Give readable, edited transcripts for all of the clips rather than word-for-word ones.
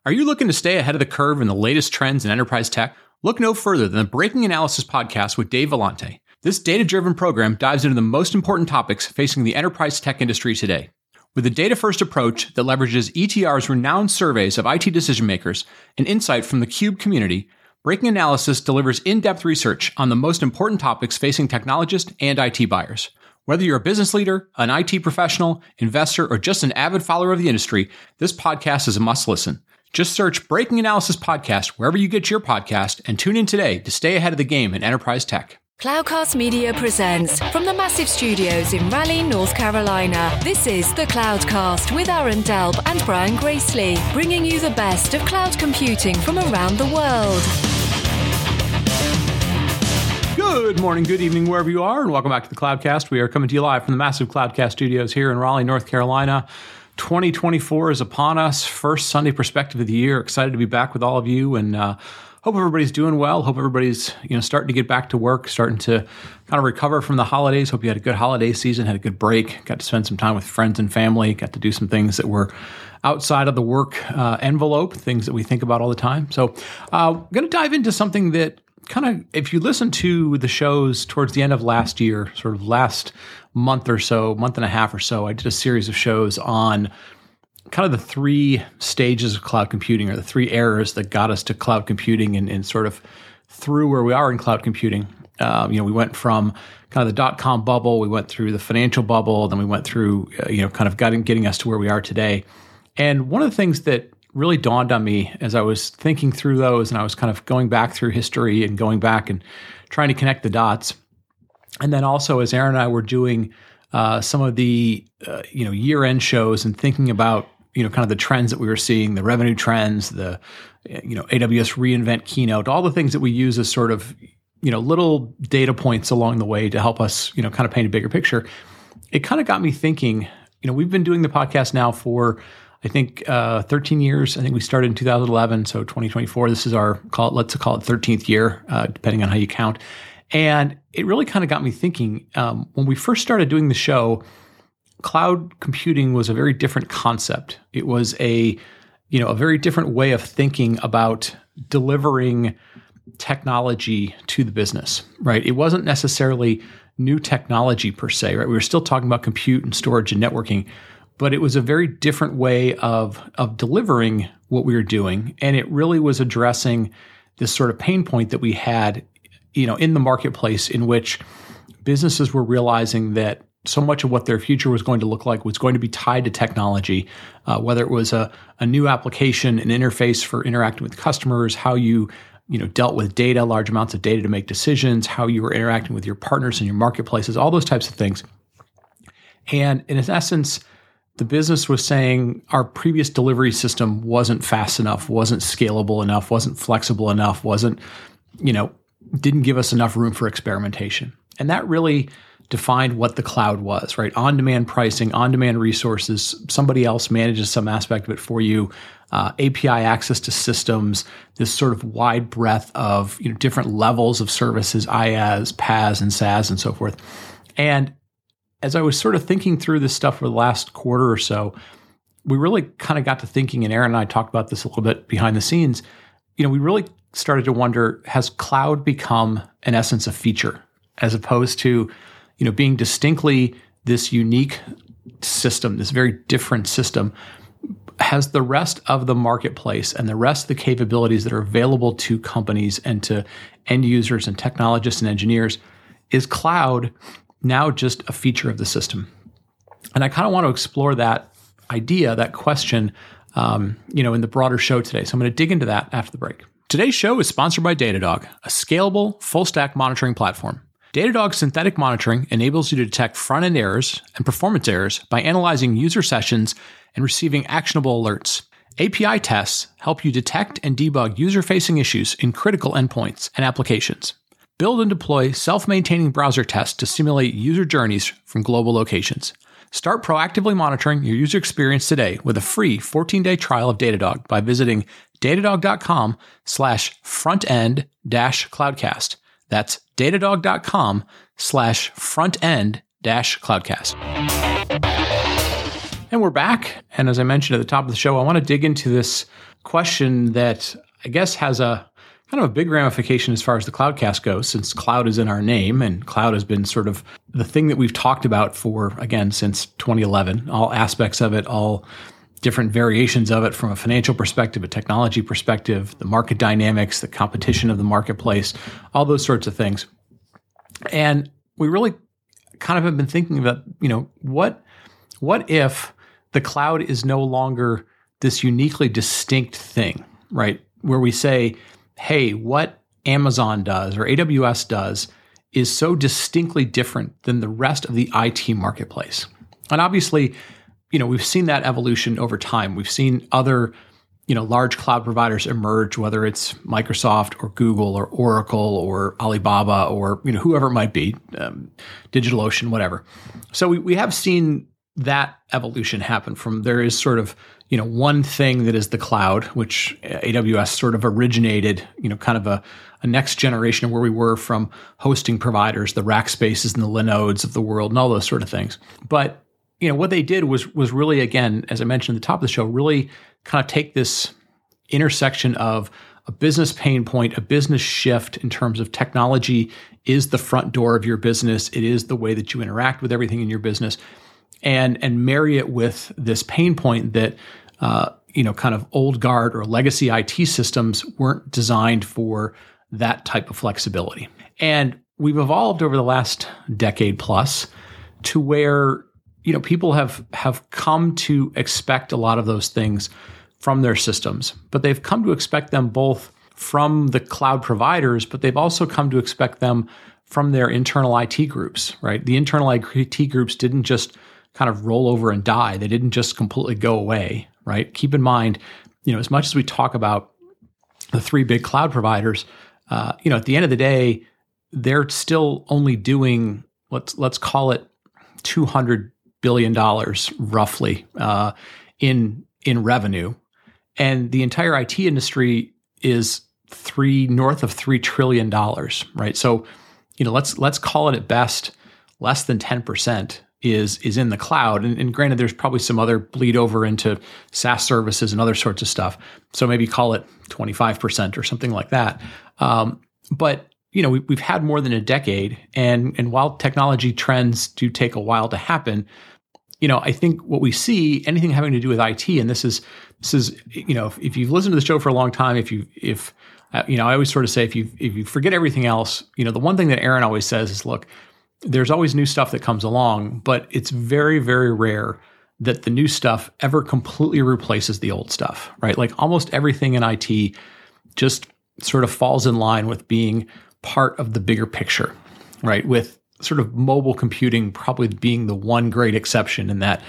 Are you looking to stay ahead of the curve in the latest trends in enterprise tech? Look no further than the Breaking Analysis podcast with Dave Vellante. This data-driven program dives into the most important topics facing the enterprise tech industry today. With a data-first approach that leverages ETR's renowned surveys of IT decision-makers and insight from the CUBE community, Breaking Analysis delivers in-depth research on the most important topics facing technologists and IT buyers. Whether you're a business leader, an IT professional, investor, or just an avid follower of the industry, this podcast is a must-listen. Just search Breaking Analysis Podcast wherever you get your podcast and tune in today to stay ahead of the game in enterprise tech. Cloudcast Media presents from the massive studios in Raleigh, North Carolina. This is the Cloudcast with Aaron Delp and Brian Gracely, bringing you the best of cloud computing from around the world. Good morning, good evening, wherever you are, and welcome back to the Cloudcast. We are coming to you live from the massive Cloudcast studios here in Raleigh, North Carolina. 2024 is upon us. First Sunday perspective of the year. Excited to be back with all of you, and hope everybody's doing well. Hope everybody's starting to get back to work, starting to kind of recover from the holidays. Hope you had a good holiday season, had a good break, got to spend some time with friends and family, got to do some things that were outside of the work envelope, things that we think about all the time. So I'm going to dive into something that kind of, if you listen to the shows towards the end of last year, sort of last month or so, month and a half or so, I did a series of shows on kind of the three stages of cloud computing, or the three eras that got us to cloud computing and sort of through where we are in cloud computing. We went from kind of the dot-com bubble, we went through the financial bubble, then we went through, kind of getting us to where we are today. And one of the things that really dawned on me as I was thinking through those, and I was kind of going back through history and going back and trying to connect the dots. And then also as Aaron and I were doing some of the, year-end shows and thinking about, kind of the trends that we were seeing, the revenue trends, the, AWS reInvent keynote, all the things that we use as sort of, little data points along the way to help us, kind of paint a bigger picture. It kind of got me thinking, we've been doing the podcast now for, I think, 13 years. I think we started in 2011. So 2024, this is let's call it 13th year, depending on how you count. And it really kind of got me thinking, when we first started doing the show, cloud computing was a very different concept. It was a very different way of thinking about delivering technology to the business, right? It wasn't necessarily new technology per se, right? We were still talking about compute and storage and networking, but it was a very different way of delivering what we were doing. And it really was addressing this sort of pain point that we had, in the marketplace, in which businesses were realizing that so much of what their future was going to look like was going to be tied to technology, whether it was a new application, an interface for interacting with customers, how you dealt with data, large amounts of data to make decisions, how you were interacting with your partners in your marketplaces, all those types of things. And in essence, the business was saying our previous delivery system wasn't fast enough, wasn't scalable enough, wasn't flexible enough, didn't give us enough room for experimentation. And that really defined what the cloud was, right? On-demand pricing, on-demand resources, somebody else manages some aspect of it for you, API access to systems, this sort of wide breadth of different levels of services, IaaS, PaaS, and SaaS, and so forth. And as I was sort of thinking through this stuff for the last quarter or so, we really kind of got to thinking, and Aaron and I talked about this a little bit behind the scenes, we really started to wonder, has cloud become, in essence, a feature, as opposed to, being distinctly this unique system, this very different system? Has the rest of the marketplace and the rest of the capabilities that are available to companies and to end users and technologists and engineers, is cloud now just a feature of the system? And I kind of want to explore that idea, that question, in the broader show today. So I'm going to dig into that after the break. Today's show is sponsored by Datadog, a scalable, full-stack monitoring platform. Datadog Synthetic Monitoring enables you to detect front-end errors and performance errors by analyzing user sessions and receiving actionable alerts. API tests help you detect and debug user-facing issues in critical endpoints and applications. Build and deploy self-maintaining browser tests to simulate user journeys from global locations. Start proactively monitoring your user experience today with a free 14-day trial of Datadog by visiting datadog.com/frontend-cloudcast. That's datadog.com/frontend-cloudcast. And we're back. And as I mentioned at the top of the show, I want to dig into this question that I guess has a kind of a big ramification as far as the Cloudcast goes, since cloud is in our name and cloud has been sort of the thing that we've talked about for, again, since 2011, all aspects of it, all different variations of it from a financial perspective, a technology perspective, the market dynamics, the competition of the marketplace, all those sorts of things. And we really kind of have been thinking about, what if the cloud is no longer this uniquely distinct thing, right? Where we say, hey, what Amazon does or AWS does is so distinctly different than the rest of the IT marketplace. And obviously, we've seen that evolution over time. We've seen other, large cloud providers emerge, whether it's Microsoft or Google or Oracle or Alibaba or, whoever it might be, DigitalOcean, whatever. So we have seen that evolution happen from there is sort of, one thing that is the cloud, which AWS sort of originated, kind of a next generation of where we were from hosting providers, the Rackspaces and the Linodes of the world and all those sort of things. But, what they did was really, again, as I mentioned at the top of the show, really kind of take this intersection of a business pain point, a business shift in terms of technology is the front door of your business. It is the way that you interact with everything in your business. And marry it with this pain point that, kind of old guard or legacy IT systems weren't designed for that type of flexibility. And we've evolved over the last decade plus to where, people have come to expect a lot of those things from their systems, but they've come to expect them both from the cloud providers, but they've also come to expect them from their internal IT groups, right? The internal IT groups didn't just kind of roll over and die. They didn't just completely go away, right? Keep in mind, as much as we talk about the three big cloud providers, at the end of the day, they're still only doing, let's call it $200 billion roughly in revenue. And the entire IT industry is north of $3 trillion, right? So, let's call it at best less than 10% is in the cloud. And granted, there's probably some other bleed over into SaaS services and other sorts of stuff. So maybe call it 25% or something like that. But, we've had more than a decade. And while technology trends do take a while to happen, I think what we see, anything having to do with IT, and this is, if you've listened to the show for a long time, I always sort of say, if you forget everything else, the one thing that Aaron always says is, look, there's always new stuff that comes along, but it's very, very rare that the new stuff ever completely replaces the old stuff, right? Like almost everything in IT just sort of falls in line with being part of the bigger picture, right? With sort of mobile computing probably being the one great exception in that,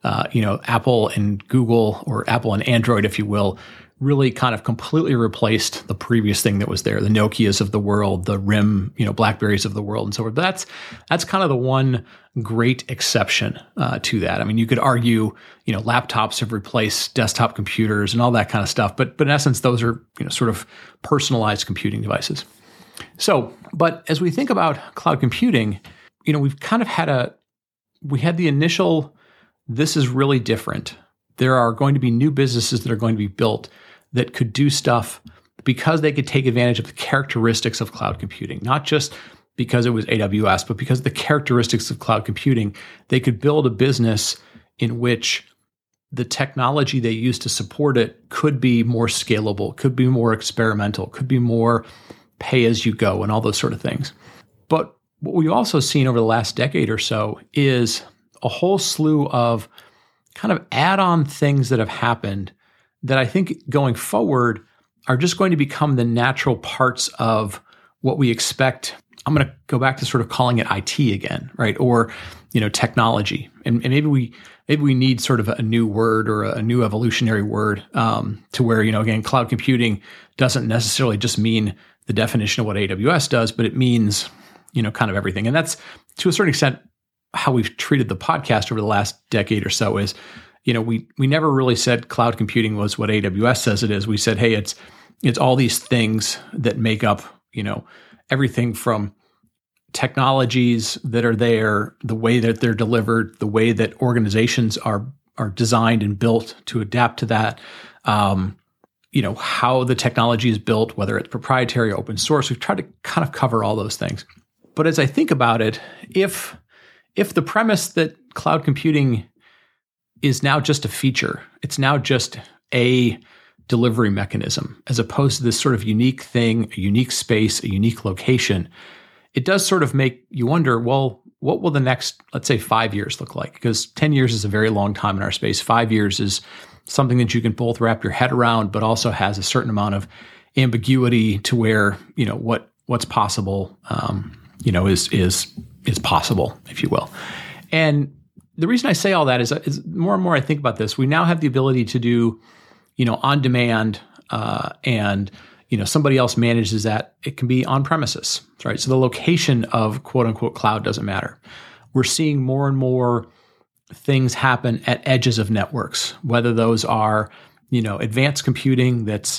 Apple and Google, or Apple and Android, if you will, really kind of completely replaced the previous thing that was there, the Nokias of the world, the RIM, BlackBerries of the world, and so forth. But that's kind of the one great exception to that. I mean, you could argue, laptops have replaced desktop computers and all that kind of stuff, but in essence, those are, sort of personalized computing devices. So, but as we think about cloud computing, we've kind of had the initial, this is really different. There are going to be new businesses that are going to be built that could do stuff because they could take advantage of the characteristics of cloud computing, not just because it was AWS, but because of the characteristics of cloud computing. They could build a business in which the technology they use to support it could be more scalable, could be more experimental, could be more pay as you go and all those sort of things. But what we've also seen over the last decade or so is a whole slew of kind of add-on things that have happened that I think going forward are just going to become the natural parts of what we expect. I'm going to go back to sort of calling it IT again, right? Or, technology. And maybe we need sort of a new word or a new evolutionary word to where, again, cloud computing doesn't necessarily just mean the definition of what AWS does, but it means, kind of everything. And that's to a certain extent how we've treated the podcast over the last decade or so is, we never really said cloud computing was what AWS says it is. We said, hey, it's all these things that make up, everything from technologies that are there, the way that they're delivered, the way that organizations are are designed and built to adapt to that. How the technology is built, whether it's proprietary, open source. We've tried to kind of cover all those things. But as I think about it, if the premise that cloud computing is now just a feature, it's now just a delivery mechanism, as opposed to this sort of unique thing, a unique space, a unique location, it does sort of make you wonder, well, what will the next, let's say, 5 years look like? Because 10 years is a very long time in our space. 5 years is something that you can both wrap your head around, but also has a certain amount of ambiguity to where, what's possible, is possible, if you will. And the reason I say all that is more and more I think about this. We now have the ability to do, on demand, and somebody else manages that. It can be on premises, right? So the location of quote unquote cloud doesn't matter. We're seeing more and more things happen at edges of networks, whether those are, advanced computing that's,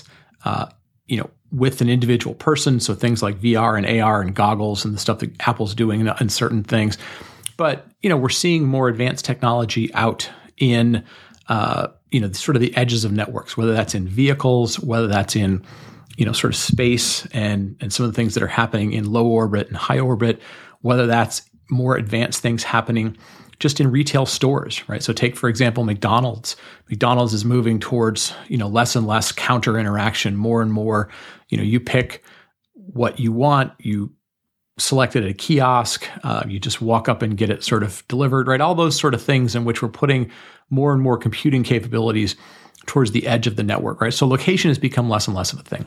with an individual person. So things like VR and AR and goggles and the stuff that Apple's doing in certain things. But, we're seeing more advanced technology out in, sort of the edges of networks, whether that's in vehicles, whether that's in, sort of space and some of the things that are happening in low orbit and high orbit, whether that's more advanced things happening just in retail stores, right? So take, for example, McDonald's. McDonald's is moving towards, less and less counter interaction, more and more, you pick what you want, you select it at a kiosk, you just walk up and get it sort of delivered, right? All those sort of things in which we're putting more and more computing capabilities towards the edge of the network, right? So location has become less and less of a thing.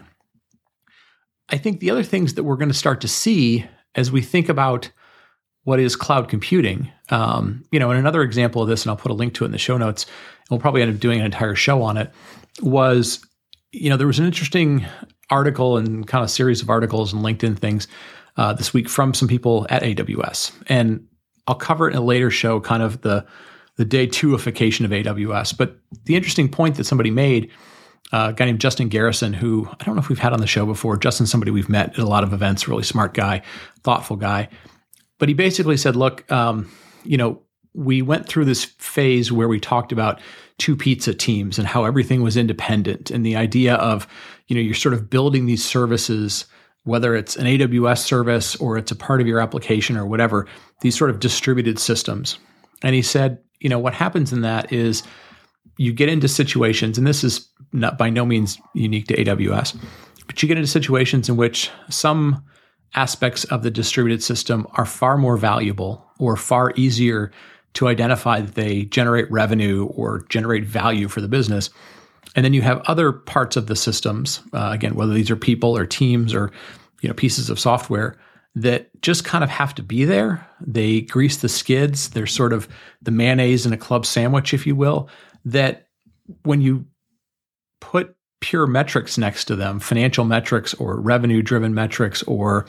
I think the other things that we're going to start to see as we think about what is cloud computing, and another example of this, and I'll put a link to it in the show notes, and we'll probably end up doing an entire show on it, was, there was an interesting article and kind of series of articles and LinkedIn things this week from some people at AWS. And I'll cover it in a later show, kind of the day two-ification of AWS. But the interesting point that somebody made, a guy named Justin Garrison, who I don't know if we've had on the show before. Justin's somebody we've met at a lot of events, really smart guy, thoughtful guy. But he basically said, look, we went through this phase where we talked about two pizza teams and how everything was independent, and the idea of, you're sort of building these services, whether it's an AWS service or it's a part of your application or whatever, these sort of distributed systems. And he said, what happens in that is you get into situations, and this is not by no means unique to AWS, but you get into situations in which some aspects of the distributed system are far more valuable or far easier to identify that they generate revenue or generate value for the business. And then you have other parts of the systems, again, whether these are people or teams or pieces of software that just kind of have to be there. They grease the skids. They're sort of the mayonnaise in a club sandwich, if you will, that when you put pure metrics next to them, financial metrics or revenue-driven metrics or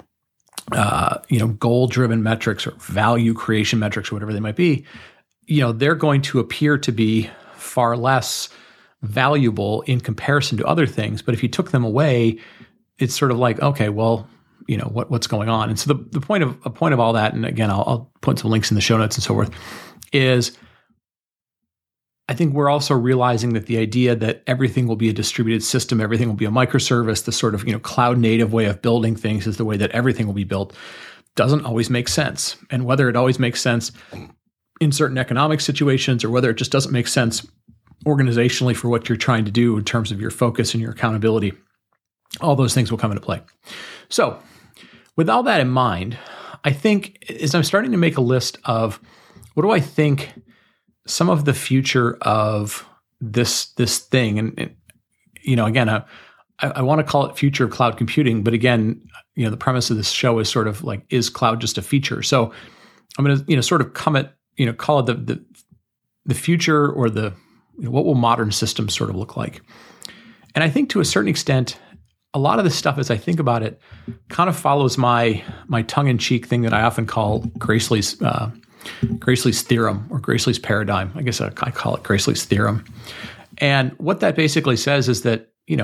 goal-driven metrics or value creation metrics or whatever they might be, they're going to appear to be far less valuable in comparison to other things. But if you took them away, it's sort of like, okay, well, what's going on? And so the point of all that, and again, I'll put some links in the show notes and so forth, is I think we're also realizing that the idea that everything will be a distributed system, everything will be a microservice, the sort of, cloud native way of building things is the way that everything will be built, doesn't always make sense. And whether it always makes sense in certain economic situations or whether it just doesn't make sense organizationally for what you're trying to do in terms of your focus and your accountability, all those things will come into play. So with all that in mind, I think as I'm starting to make a list of what do I think some of the future of this thing, and again, I want to call it future of cloud computing, but again, the premise of this show is sort of like, is cloud just a feature? So I'm going to sort of call it the future, or what will modern systems sort of look like? And I think to a certain extent, a lot of this stuff, as I think about it, kind of follows my tongue-in-cheek thing that I often call Gracely's theorem or Gracely's paradigm. I guess I call it Gracely's theorem. And what that basically says is that,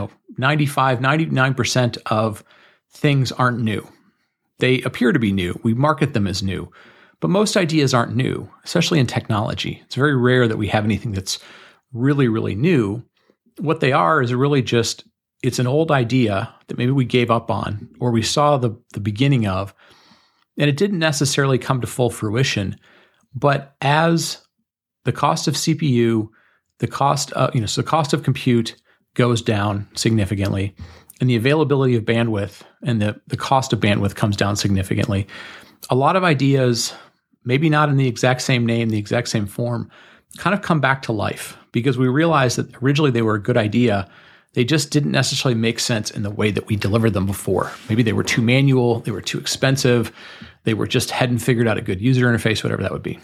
99% of things aren't new. They appear to be new. We market them as new, But most ideas aren't new, especially in technology. It's very rare that we have anything that's really, really new. What they are is really just, it's an old idea that maybe we gave up on or we saw the beginning of, and it didn't necessarily come to full fruition. But as the cost of CPU, the cost of compute goes down significantly, and the availability of bandwidth and the cost of bandwidth comes down significantly, a lot of ideas, maybe not in the exact same name, the exact same form, kind of come back to life because we realize that originally they were a good idea. They just didn't necessarily make sense in the way that we delivered them before. Maybe they were too manual, they were too expensive, they were just hadn't figured out a good user interface, whatever that would be.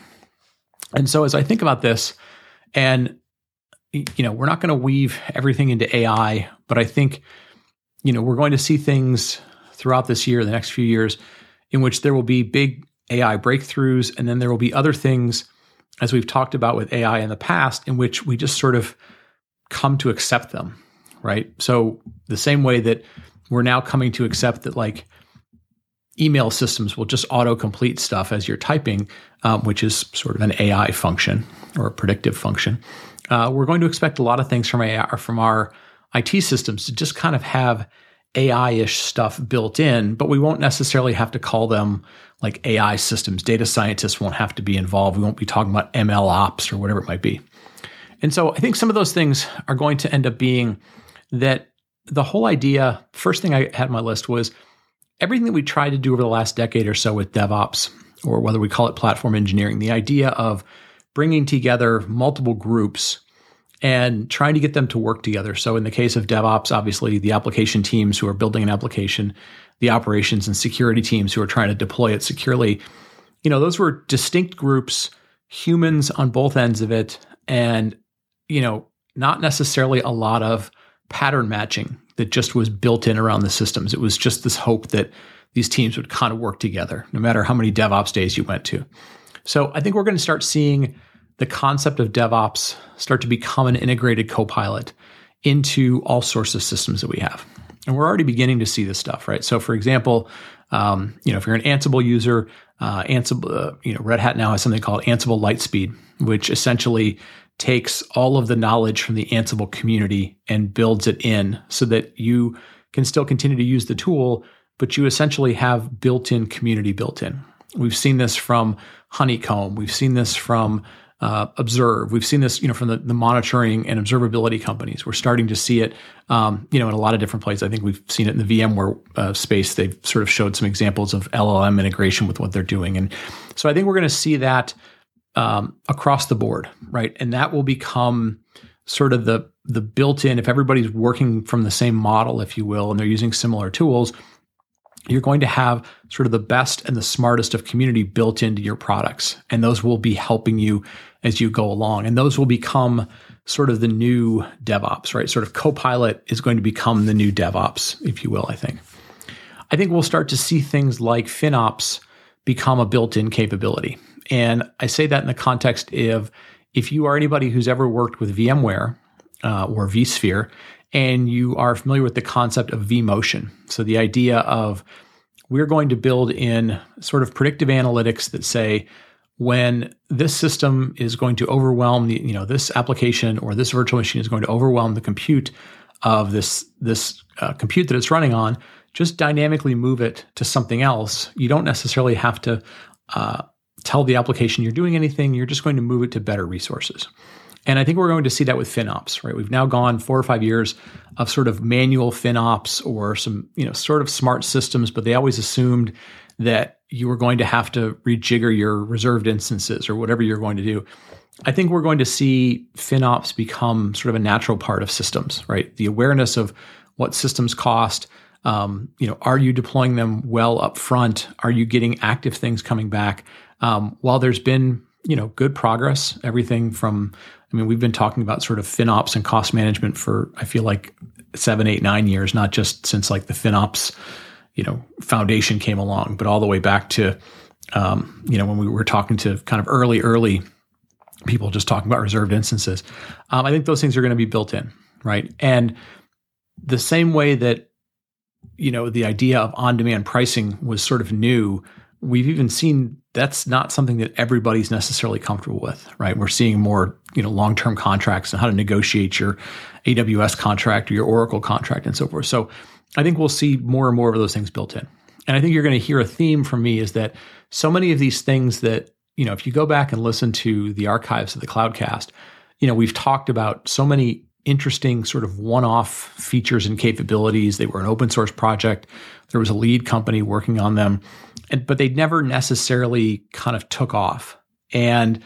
And so as I think about this, and we're not going to weave everything into AI, but I think we're going to see things throughout this year, the next few years, in which there will be big AI breakthroughs, and then there will be other things, as we've talked about with AI in the past, in which we just sort of come to accept them. Right. So the same way that we're now coming to accept that like email systems will just autocomplete stuff as you're typing, which is sort of an AI function or a predictive function. We're going to expect a lot of things from AI, from our IT systems to just kind of have AI-ish stuff built in, but we won't necessarily have to call them like AI systems. Data scientists won't have to be involved. We won't be talking about ML ops or whatever it might be. And so I think some of those things are going to end up being that the whole idea, first thing I had on my list was everything that we tried to do over the last decade or so with DevOps, or whether we call it platform engineering, the idea of bringing together multiple groups and trying to get them to work together. So in the case of DevOps, obviously the application teams who are building an application, the operations and security teams who are trying to deploy it securely, those were distinct groups, humans on both ends of it, and, not necessarily a lot of pattern matching that just was built in around the systems. It was just this hope that these teams would kind of work together, no matter how many DevOps days you went to. So I think we're going to start seeing the concept of DevOps start to become an integrated co-pilot into all sorts of systems that we have. And we're already beginning to see this stuff, right? So for example, if you're an Ansible user, Ansible, Red Hat now has something called Ansible Lightspeed, which essentially takes all of the knowledge from the Ansible community and builds it in so that you can still continue to use the tool, but you essentially have built-in community built in. We've seen this from Honeycomb. We've seen this from Observe. We've seen this, from the monitoring and observability companies. We're starting to see it, in a lot of different places. I think we've seen it in the VMware space. They've sort of showed some examples of LLM integration with what they're doing. And so I think we're going to see that across the board, right? And that will become sort of the built-in, if everybody's working from the same model, if you will, and they're using similar tools, you're going to have sort of the best and the smartest of community built into your products. And those will be helping you as you go along. And those will become sort of the new DevOps, right? Sort of Copilot is going to become the new DevOps, if you will, I think. I think we'll start to see things like FinOps become a built-in capability. And I say that in the context of if you are anybody who's ever worked with VMware or vSphere, and you are familiar with the concept of vMotion. So the idea of we're going to build in sort of predictive analytics that say when this system is going to overwhelm this application or this virtual machine is going to overwhelm the compute of this compute that it's running on, just dynamically move it to something else. You don't necessarily have to tell the application you're doing anything. You're just going to move it to better resources. And I think we're going to see that with FinOps, right? We've now gone 4 or 5 years of sort of manual FinOps or some, sort of smart systems, but they always assumed that you were going to have to rejigger your reserved instances or whatever you're going to do. I think we're going to see FinOps become sort of a natural part of systems, right? The awareness of what systems cost. Are you deploying them well up front? Are you getting active things coming back? While there's been, good progress, everything from, we've been talking about sort of FinOps and cost management for, I feel like 7, 8, 9 years, not just since like the FinOps, foundation came along, but all the way back to, when we were talking to kind of early people just talking about reserved instances. I think those things are going to be built in, right? And the same way that, the idea of on-demand pricing was sort of new we've even seen that's not something that everybody's necessarily comfortable with, right? We're seeing more, long-term contracts and how to negotiate your AWS contract or your Oracle contract and so forth. So I think we'll see more and more of those things built in. And I think you're going to hear a theme from me is that so many of these things that, if you go back and listen to the archives of the Cloudcast, we've talked about so many interesting sort of one-off features and capabilities. They were an open source project. There was a lead company working on them, but they never necessarily kind of took off. And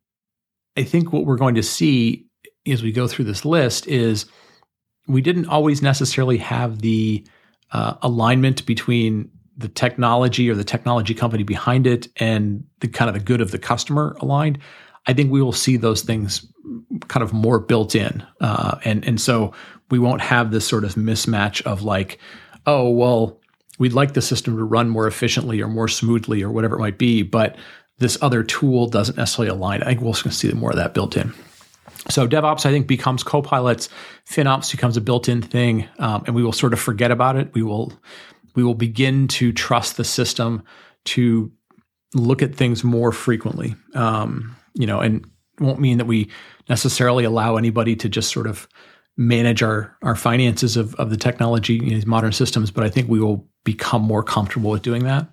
I think what we're going to see as we go through this list is we didn't always necessarily have the alignment between the technology or the technology company behind it and the kind of the good of the customer aligned. I think we will see those things kind of more built in. And so we won't have this sort of mismatch of like, oh, well, we'd like the system to run more efficiently or more smoothly or whatever it might be, but this other tool doesn't necessarily align. I think we'll see more of that built in. So DevOps, I think, becomes Copilots. FinOps becomes a built-in thing, and we will sort of forget about it. We will begin to trust the system to look at things more frequently. And it won't mean that we necessarily allow anybody to just sort of manage our finances of the technology, these modern systems, but I think we will become more comfortable with doing that.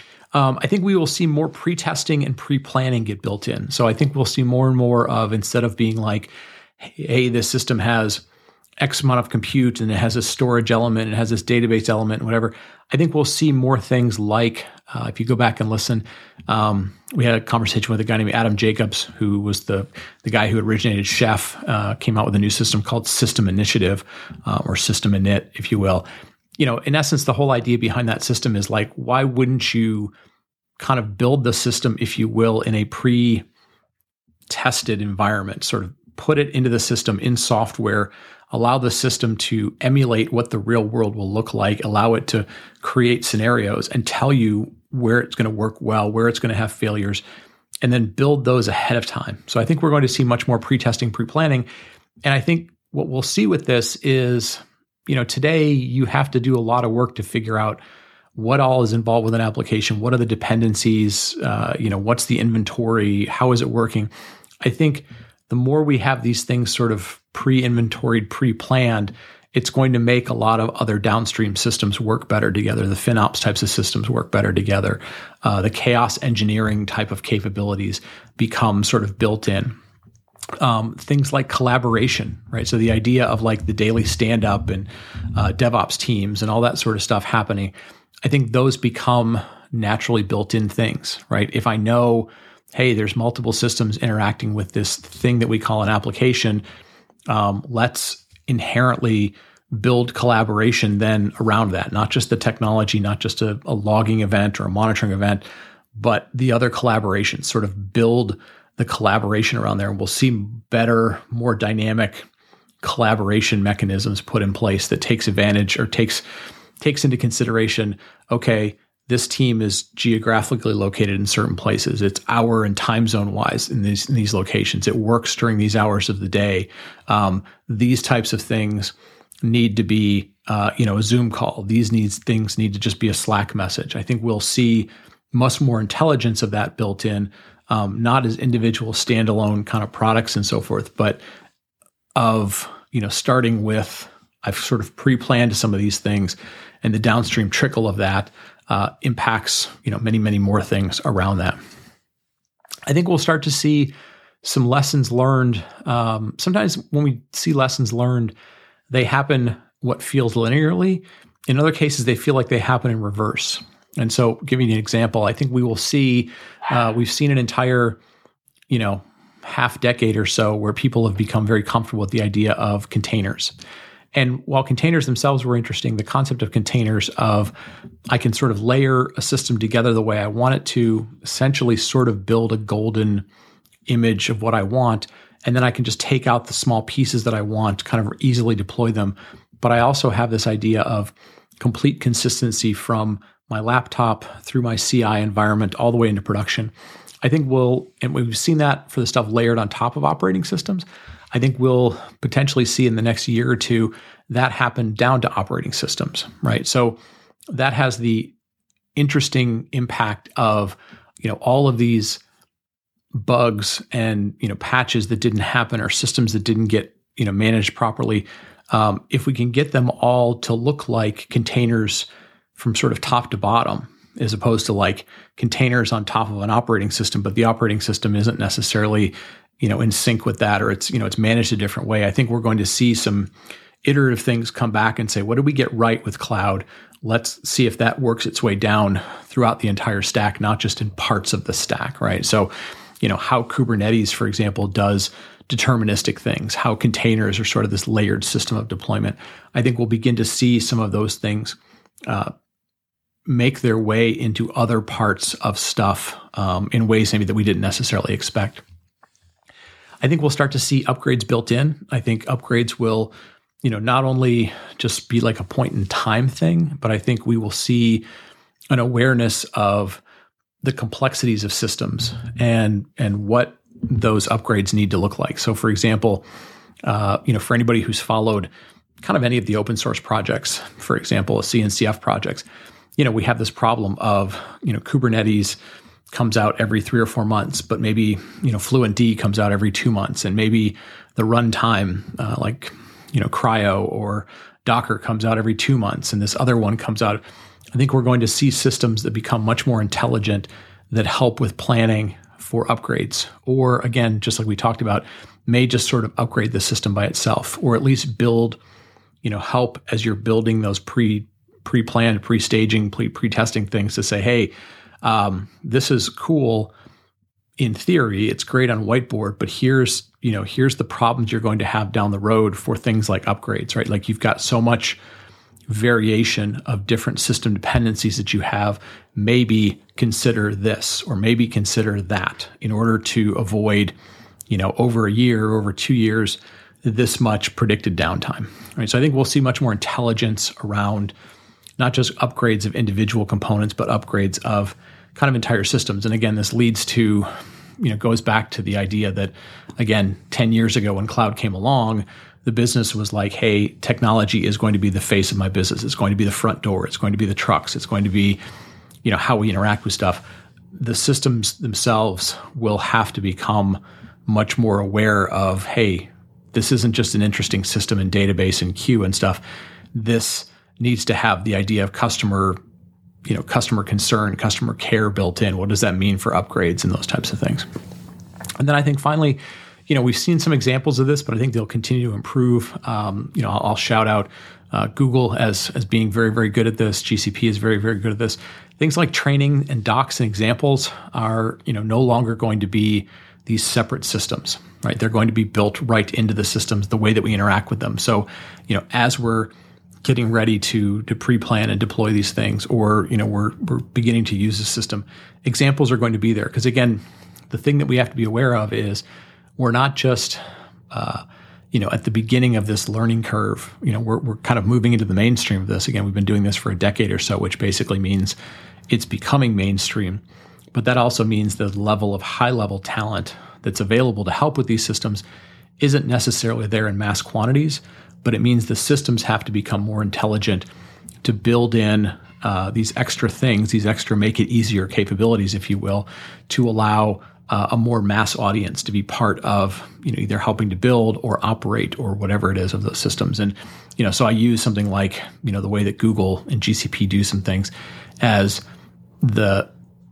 I think we will see more pre-testing and pre-planning get built in. So I think we'll see more and more of, instead of being like, hey, this system has X amount of compute and it has a storage element, and it has this database element and whatever. I think we'll see more things like, if you go back and listen, we had a conversation with a guy named Adam Jacobs, who was the guy who originated Chef, came out with a new system called System Initiative, or System Init, if you will. In essence, the whole idea behind that system is like, why wouldn't you kind of build the system, if you will, in a pre-tested environment, sort of put it into the system in software, allow the system to emulate what the real world will look like, allow it to create scenarios and tell you where it's going to work well, where it's going to have failures, and then build those ahead of time. So I think we're going to see much more pre-testing, pre-planning. And I think what we'll see with this is, today you have to do a lot of work to figure out what all is involved with an application. What are the dependencies? What's the inventory? How is it working? I think the more we have these things sort of pre-inventoried, pre-planned, it's going to make a lot of other downstream systems work better together. The FinOps types of systems work better together. The chaos engineering type of capabilities become sort of built in. Things like collaboration, right? So the idea of like the daily stand-up and DevOps teams and all that sort of stuff happening, I think those become naturally built-in things, right? If I know, hey, there's multiple systems interacting with this thing that we call an application, let's inherently build collaboration then around that, not just the technology, not just a logging event or a monitoring event, but the other collaborations, sort of build the collaboration around there. And we'll see better, more dynamic collaboration mechanisms put in place that takes advantage or takes into consideration, okay, this team is geographically located in certain places. It's hour and time zone wise in these locations. It works during these hours of the day. These types of things need to be, a Zoom call. Things need to just be a Slack message. I think we'll see much more intelligence of that built in, not as individual standalone kind of products and so forth, but of, starting with, I've sort of pre-planned some of these things, and the downstream trickle of that impacts, many, many more things around that. I think we'll start to see some lessons learned. Sometimes when we see lessons learned, they happen what feels linearly. In other cases, they feel like they happen in reverse. And so, giving you an example, I think we will see, we've seen an entire, half decade or so where people have become very comfortable with the idea of containers. And while containers themselves were interesting, the concept of containers of I can sort of layer a system together the way I want it to, essentially sort of build a golden image of what I want, and then I can just take out the small pieces that I want, kind of easily deploy them. But I also have this idea of complete consistency from my laptop through my CI environment all the way into production. I think and we've seen that for the stuff layered on top of operating systems. I think we'll potentially see in the next year or two that happen down to operating systems, right? So that has the interesting impact of, all of these bugs and, patches that didn't happen or systems that didn't get, managed properly. If we can get them all to look like containers from sort of top to bottom, as opposed to like containers on top of an operating system, but the operating system isn't necessarily, in sync with that, or it's managed a different way. I think we're going to see some iterative things come back and say, what did we get right with cloud? Let's see if that works its way down throughout the entire stack, not just in parts of the stack, right? So, how Kubernetes, for example, does deterministic things, how containers are sort of this layered system of deployment. I think we'll begin to see some of those things make their way into other parts of stuff in ways maybe that we didn't necessarily expect. I think we'll start to see upgrades built in. I think upgrades will, not only just be like a point in time thing, but I think we will see an awareness of the complexities of systems and what those upgrades need to look like. So for example, for anybody who's followed kind of any of the open source projects, for example, CNCF projects, we have this problem of, Kubernetes comes out every 3 or 4 months, but maybe, FluentD comes out every 2 months, and maybe the runtime, like, CRI-O or Docker comes out every 2 months, and this other one comes out. I think we're going to see systems that become much more intelligent that help with planning for upgrades, or again, just like we talked about, may just sort of upgrade the system by itself, or at least build, help as you're building those pre-planned, pre-staging, pre-testing things to say, hey, this is cool in theory, it's great on whiteboard, but here's the problems you're going to have down the road for things like upgrades, right? Like you've got so much variation of different system dependencies that you have. Maybe consider this, or maybe consider that in order to avoid, over a year, over 2 years, this much predicted downtime, right? So I think we'll see much more intelligence around not just upgrades of individual components, but upgrades of kind of entire systems. And again, this leads to, goes back to the idea that, again, 10 years ago when cloud came along, the business was like, hey, technology is going to be the face of my business. It's going to be the front door. It's going to be the trucks. It's going to be, how we interact with stuff. The systems themselves will have to become much more aware of, hey, this isn't just an interesting system and database and queue and stuff. This needs to have the idea of customer concern, customer care built in. What does that mean for upgrades and those types of things? And then I think finally, we've seen some examples of this, but I think they'll continue to improve. I'll shout out Google as being very, very good at this. GCP is very, very good at this. Things like training and docs and examples are, no longer going to be these separate systems, right? They're going to be built right into the systems, the way that we interact with them. So, as we're getting ready to pre-plan and deploy these things, or, we're beginning to use the system, examples are going to be there. Because again, the thing that we have to be aware of is we're not just, at the beginning of this learning curve, we're kind of moving into the mainstream of this. Again, we've been doing this for a decade or so, which basically means it's becoming mainstream. But that also means the level of high-level talent that's available to help with these systems isn't necessarily there in mass quantities, but it means the systems have to become more intelligent to build in these extra things, these extra make it easier capabilities, if you will, to allow a more mass audience to be part of, either helping to build or operate or whatever it is of those systems. And, so I use something like, the way that Google and GCP do some things as the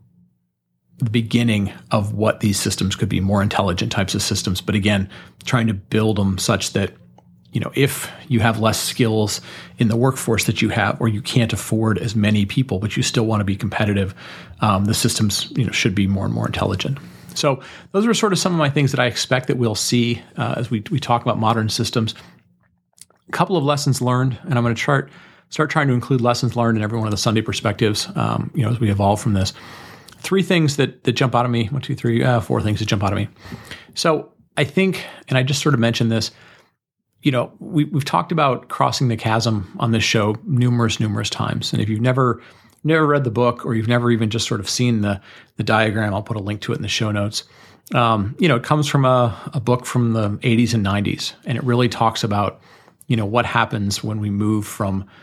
beginning of what these systems could be, more intelligent types of systems. But again, trying to build them such that, if you have less skills in the workforce that you have, or you can't afford as many people, but you still want to be competitive, the systems, should be more and more intelligent. So those are sort of some of my things that I expect that we'll see as we talk about modern systems. A couple of lessons learned, and I'm going to start trying to include lessons learned in every one of the Sunday perspectives, as we evolve from this. 3 things that jump out of me. 4 things that jump out of me. So I think, and I just sort of mentioned this, we've talked about crossing the chasm on this show numerous times. And if you've never read the book, or you've never even just sort of seen the diagram, I'll put a link to it in the show notes. It comes from a book from the 80s and 90s, and it really talks about, what happens when we move from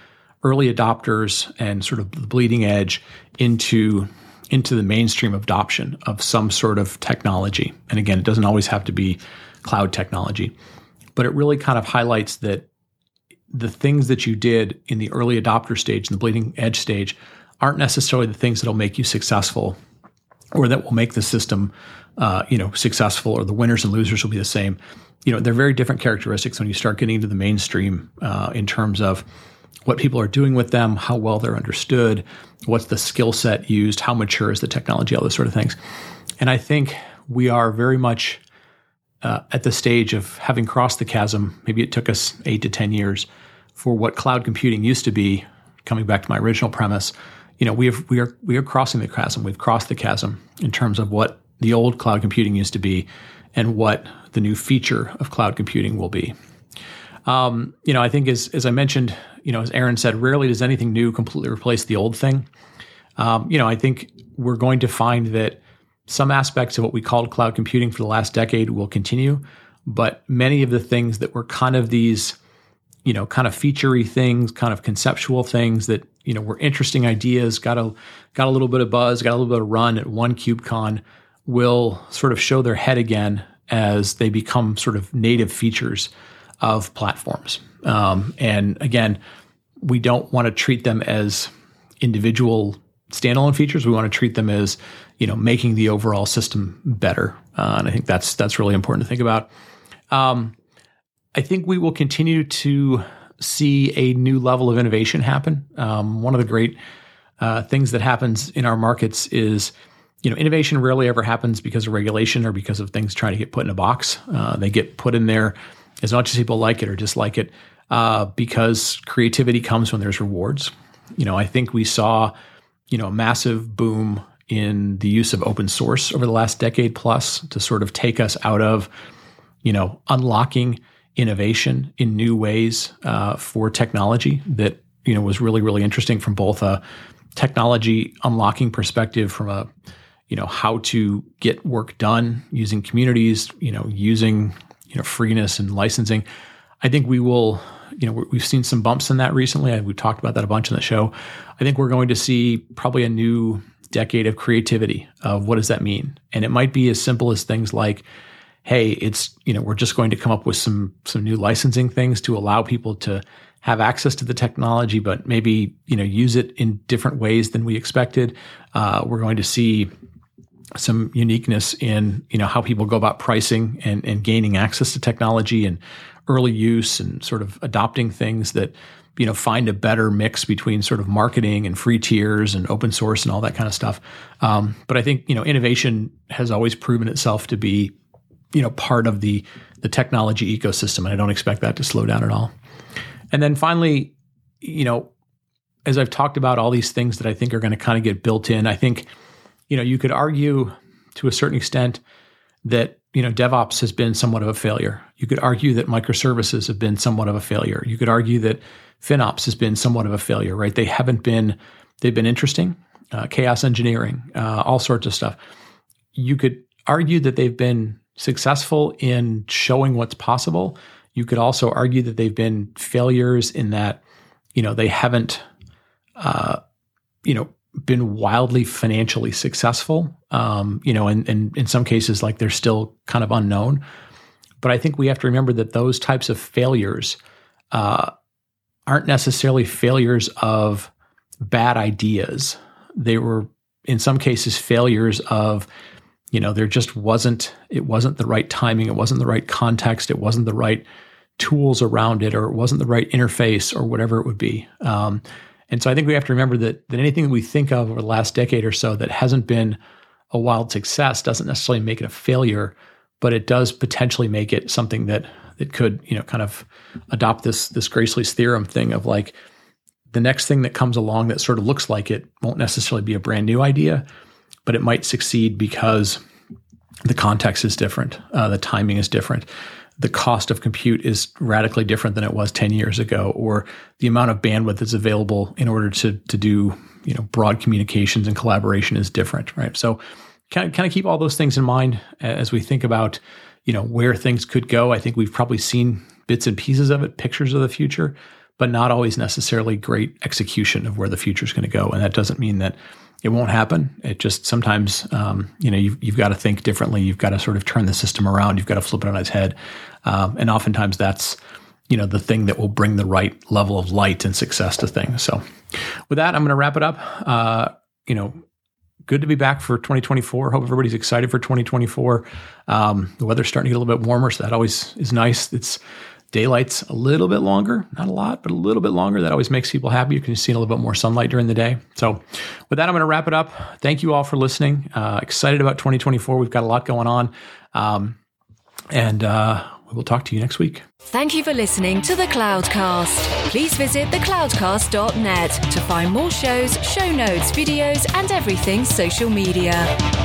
early adopters and sort of the bleeding edge into the mainstream adoption of some sort of technology. And again, it doesn't always have to be cloud technology, but it really kind of highlights that the things that you did in the early adopter stage and the bleeding edge stage aren't necessarily the things that'll make you successful or that will make the system successful, or the winners and losers will be the same. They're very different characteristics when you start getting into the mainstream in terms of what people are doing with them, how well they're understood, what's the skill set used, how mature is the technology, all those sort of things. And I think we are very much at the stage of having crossed the chasm. Maybe it took us 8 to 10 years for what cloud computing used to be. Coming back to my original premise, we are crossing the chasm. We've crossed the chasm in terms of what the old cloud computing used to be and what the new feature of cloud computing will be. I think as I mentioned, as Aaron said, rarely does anything new completely replace the old thing. I think we're going to find that some aspects of what we called cloud computing for the last decade will continue, but many of the things that were kind of these, kind of feature-y things, kind of conceptual things that, were interesting ideas, got a little bit of buzz, got a little bit of run at one KubeCon, will sort of show their head again as they become sort of native features of platforms. And again, we don't want to treat them as individual standalone features. We want to treat them as, making the overall system better. And I think that's really important to think about. I think we will continue to see a new level of innovation happen. One of the great things that happens in our markets is, innovation rarely ever happens because of regulation or because of things trying to get put in a box. They get put in there as much as people like it or dislike it, because creativity comes when there's rewards. I think we saw, a massive boom in the use of open source over the last decade plus to sort of take us out of, unlocking innovation in new ways for technology that, was really, really interesting from both a technology unlocking perspective, from a, how to get work done using communities, using, freeness and licensing. I think we will, we've seen some bumps in that recently. We've talked about that a bunch on the show. I think we're going to see probably a new decade of creativity of what does that mean? And it might be as simple as things like, hey, it's, we're just going to come up with some new licensing things to allow people to have access to the technology, but maybe, use it in different ways than we expected. We're going to see some uniqueness in, how people go about pricing and gaining access to technology and early use and sort of adopting things that, find a better mix between sort of marketing and free tiers and open source and all that kind of stuff. But I think, innovation has always proven itself to be, part of the technology ecosystem. And I don't expect that to slow down at all. And then finally, as I've talked about all these things that I think are going to kind of get built in, I think, you could argue to a certain extent that, DevOps has been somewhat of a failure. You could argue that microservices have been somewhat of a failure. You could argue that FinOps has been somewhat of a failure, right? They've been interesting, chaos engineering, all sorts of stuff. You could argue that they've been successful in showing what's possible. You could also argue that they've been failures in that, they haven't, been wildly financially successful, and in some cases, like they're still kind of unknown. But I think we have to remember that those types of failures aren't necessarily failures of bad ideas. They were, in some cases, failures of, there just wasn't the right timing, it wasn't the right context, it wasn't the right tools around it, or it wasn't the right interface, or whatever it would be. And so I think we have to remember that anything that we think of over the last decade or so that hasn't been a wild success doesn't necessarily make it a failure, but it does potentially make it something that could, kind of adopt this Gracely's theorem thing of like, the next thing that comes along that sort of looks like it won't necessarily be a brand new idea, but it might succeed because the context is different, the timing is different, the cost of compute is radically different than it was 10 years ago, or the amount of bandwidth that's available in order to do, broad communications and collaboration is different, right? So kind of keep all those things in mind as we think about, where things could go. I think we've probably seen bits and pieces of it, pictures of the future, but not always necessarily great execution of where the future is going to go. And that doesn't mean that it won't happen. It just sometimes, you've got to think differently. You've got to sort of turn the system around. You've got to flip it on its head. And oftentimes that's, the thing that will bring the right level of light and success to things. So with that, I'm going to wrap it up. Good to be back for 2024. Hope everybody's excited for 2024. The weather's starting to get a little bit warmer, so that always is nice. It's daylight's a little bit longer, not a lot, but a little bit longer. That always makes people happy. You can see a little bit more sunlight during the day. So with that, I'm going to wrap it up. Thank you all for listening. Excited about 2024. We've got a lot going on. And we'll talk to you next week. Thank you for listening to The Cloudcast. Please visit thecloudcast.net to find more shows, show notes, videos, and everything social media.